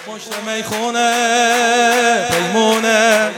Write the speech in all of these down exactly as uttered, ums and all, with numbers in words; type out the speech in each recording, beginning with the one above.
مشت میخونه پیمونه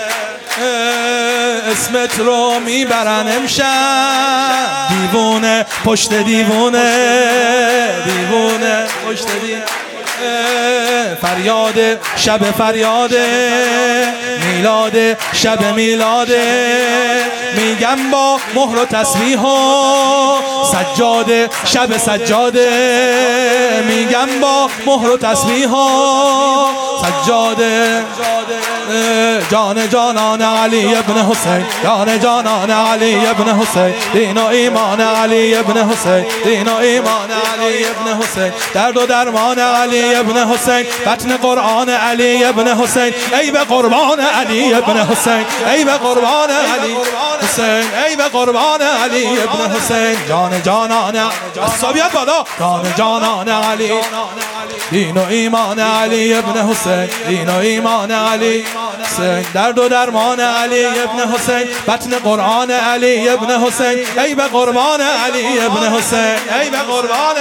اسمت رو میبرن امشب دیوونه پشت دیوونه دیوونه پشت دیوونه فریاد شب فریاد میلاد شب میلاد میگم با مهر و تسبیح و سجاده شب سجاده میگم با مهر و تسبیح و سجاده جان جانان علی ابن حسین جان جانان علی ابن حسین دین و ایمان علی ابن حسین دین و ایمان علی ابن حسین درد و درمان علی ابن حسین بطن قرآن علی ابن حسین ای به قربان علی ابن حسین ای به قربان علی حسین ای به قربان علی ابن حسین جان جانان اصابیت بالا جان جانان علی دین و ایمان علی ابن حسین دین و ایمان علی حسین درد و درمان علی ابن حسین بطن قرآن علی ابن حسین ای به قربان علی ابن حسین ای به قربان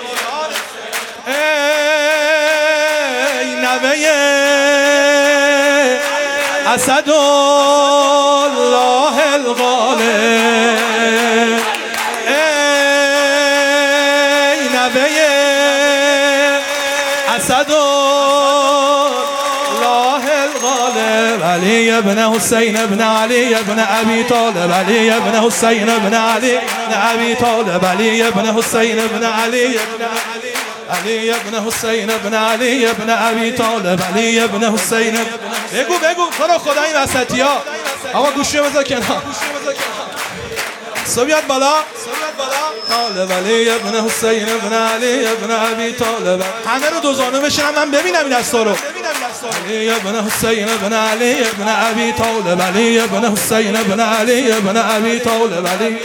ای نوه اسد الله الغالب ای نوه اسد الله الغالب علی ابن حسین ابن علی ابن ابی طالب علی ابن حسین ابن علی ابن ابی طالب علی ابن حسین ابن علی ابن علی ابن حسین ابن علی ابن ابی طالب علی ابن حسین بگو بگو برو خدای وسطی ها اما گوشی بذار کنار صبیت بالا طالب علی ابن حسین ابن علی ابن ابی طالب همه رو دوزانو بشنم من ببینم این دستا رو علی ابن حسین ابن علی ابن ابی طالب علی ابن حسین ابن علی ابن ابی طالب علی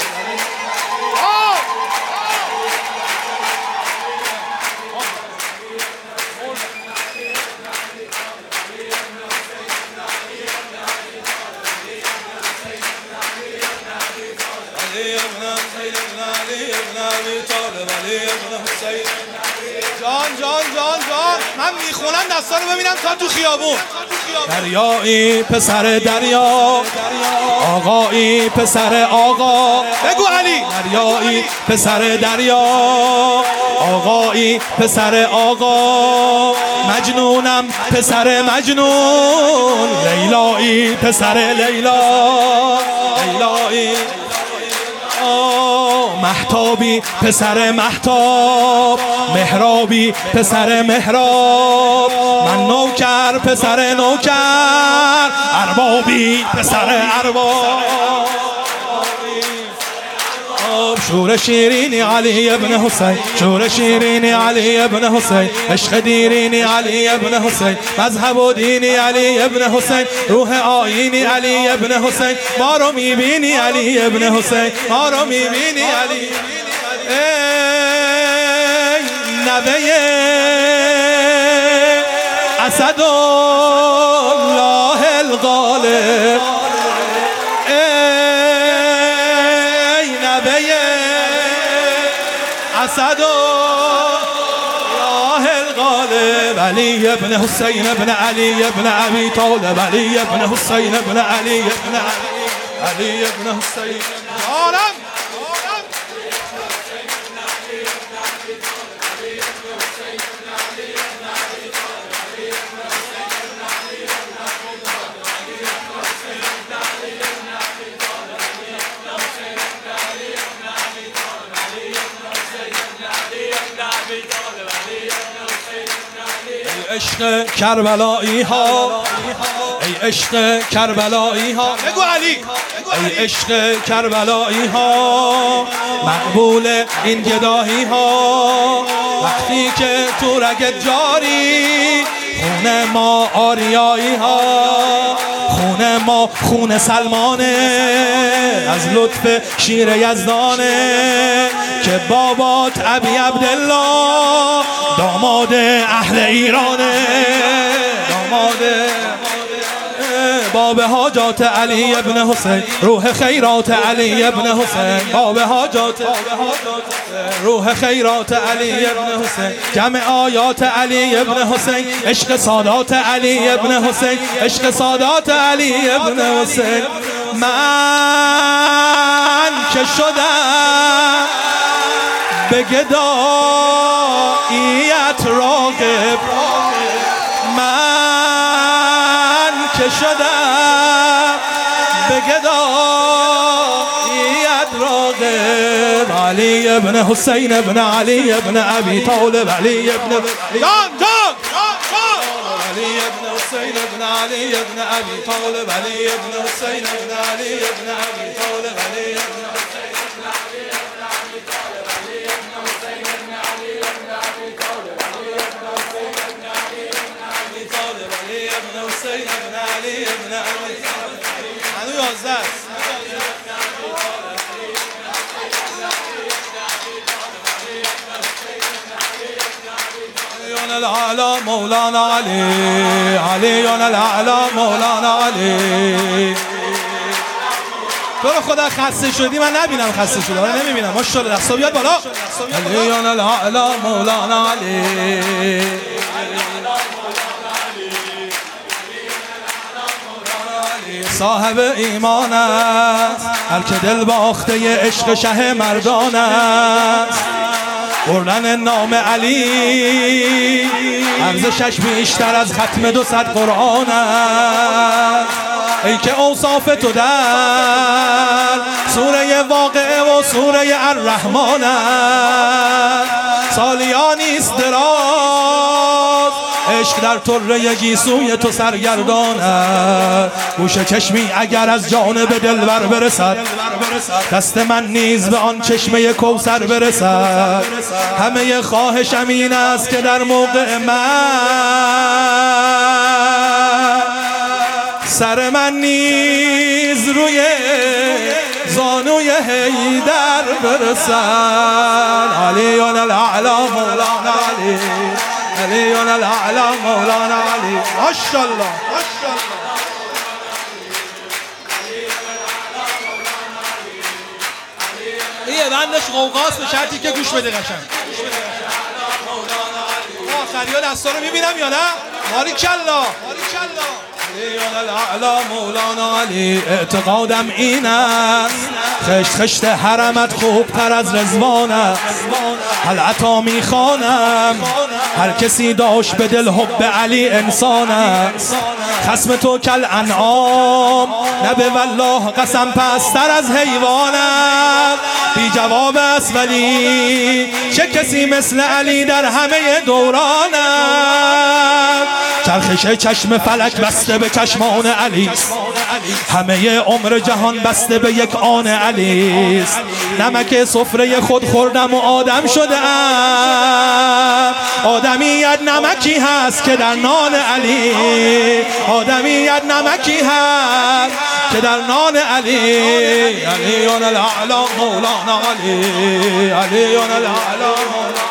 جان جان جان جان من میخونم دستا رو ببینم تا تو خیابون دریایی پسر دریا آقایی پسر آقا بگو علی دریایی پسر دریا آقایی پسر آقا مجنونم پسر مجنون لیلایی پسر لیلا لیلایی مهتابی پسر مهتاب مهرابی پسر مهراب من نوکر پسر نوکر اربابی پسر ارباب شور شیرینی علی ابن حسین شور شیرینی علی ابن حسین عشق دیرینی علی ابن حسین مذهب و دینی علی ابن حسین روح آیینی علی ابن حسین ما رو میبینی علی ابن حسین ما رو میبینی علی ای نوه اسد الله الغالب اسد الله الغالب علی ابن حسین ابن علی ابن ابی طالب علی ابن حسین ابن علی ابن علی علی ابن حسین آرام عشق کربلایی ها ای عشق کربلایی ها بگو علی ای عشق کربلایی ها مقبول این گداهی ها وقتی که تو رگت جاری خون ما آریایی ها خون ما خون سلمانه از لطف شیر یزدانه که بابات ابی عبدالله داماد اهل ایرانه داماد باب حاجات علی ابن حسین، روح خیرات علی ابن حسین، باب حاجات روح خیرات علی ابن حسین، جمع آیات علی ابن حسین، عشق سادات علی ابن حسین، عشق سادات علی ابن حسین. من که شدم به گداییت راغب، من که شدم به گداییت راغب. علی ابن حسین ابن علی ابن ابی طالب، علی ابن جان جان علی ابن حسین ابن علی ابن ابی طالب، علی ابن حسین ابن علی ابن ابی طالب، علی ابن حسین ابن علی ابن ابی طالب، علی ابن حسین ابن علی ابن ابی طالب، علی ابن حسین ابن علی ابن ابی طالب، علی ابن حسین ابن علی ابن ابی طالب. هنوز یازده است. الأعلى مولانا علي، علي الأعلى مولانا علي. تو رو خدا خسته شدی؟ من نبینم خسته شده، من نمیبینم. ماشاءالله دستا بیاد بالا. علی الأعلى مولانا علي، صاحب ایمان است هر که دل باخته عشق شه مردان است. بردن نام علی ارزشش بیشتر از ختم دو صد قرآن است. ای که اوصاف تو در سوره واقعه و سوره الرحمن است. سالیانی است دراز عشق در طره گیسوی تو سرگردان است. گوش چشمی اگر از جانب دلبر برسد، دست من نیز به آن چشمه کوثر برسد. همه خواهشم این است که در موقع من سر من نیز روی زانوی حیدر برسد. علی الاعلی مولانا علی، علی الاعلی مولانا علی. ماشاءالله ماشاءالله. یه بندش قوقاست به شرطی که گوش بده قشنگ. آخری ها دستا رو میبینم یا نه؟ باریکالله باریکالله. علی الاعلی مولانا علی. اعتقادم این است خشت خشت حرمت خوبتر از رضوان است. حلعتا میخوانم هر کسی داشت به دل حب علی انسان است. خصم تو کل انعام نه به والله قسم پستر از حیوان است. بی جواب است ولی چه کسی مثل علی در همه دوران است. چرخش چشم فلک بسته به چشمان علی است. همه عمر جهان بسته به یک آن علی است. نمک سفره خود خوردم و آدم شده ام. آدمیت نمکی هست که در نان علی، آدمیت نمکی هست که در نان علی. علی الاعلی مولانا علی، علی الاعلی مولانا.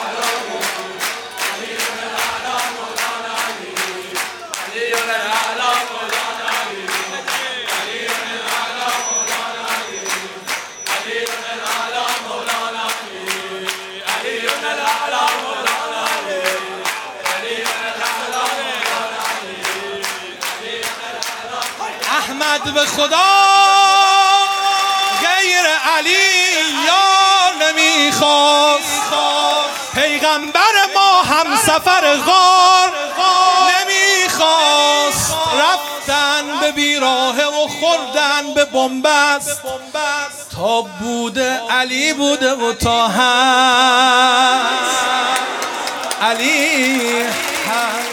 احمد به خدا غیر علی یار نمیخواست. پیغمبر ما هم سفر غار نمیخواست. رفتن به بیراهه و خوردن به بنبست. تا بوده علی بوده و تا هست علی هست.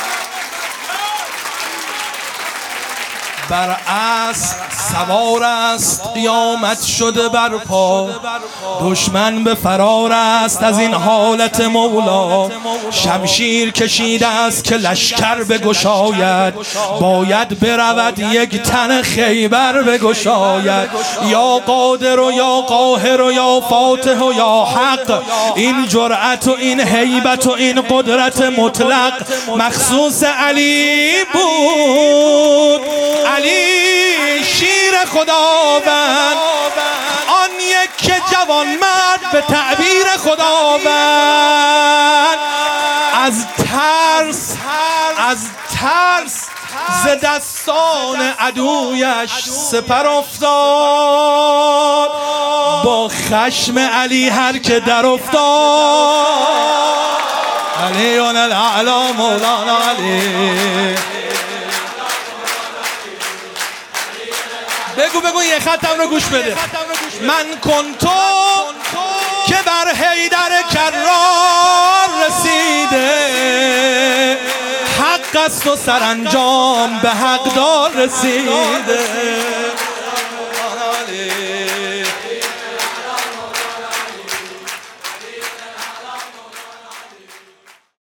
بر اسب سوار است قیامت شده برپا. دشمن به فرار است از این حالت مولا. شمشیر کشیده است که لشکر بگشاید. باید برود یک تن خیبر بگشاید. یا قادر و یا قاهر و یا فاتح و یا حق. این جرأت و این هیبت و این قدرت مطلق مخصوص علی بود. علی شیر خداوند، آن یک که جوان مرد به تعبیر خداوند، از ترس از ترس ز دستان عدویش سپر افتاد، با خشم علی هر که در افتاد. علی الاعلی مولانا علی. بگو بگو یه خطم رو گوش بده. من کنتو که بر حیدر کرار رسیده، حق است و سرانجام به حقدار رسیده.